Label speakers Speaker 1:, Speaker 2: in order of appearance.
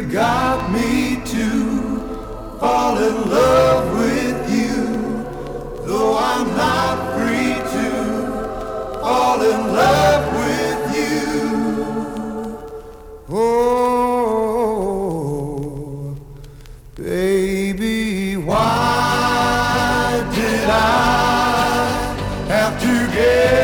Speaker 1: got me to fall in love with you, though I'm not free to fall in love with you. Oh, baby, why did I have to get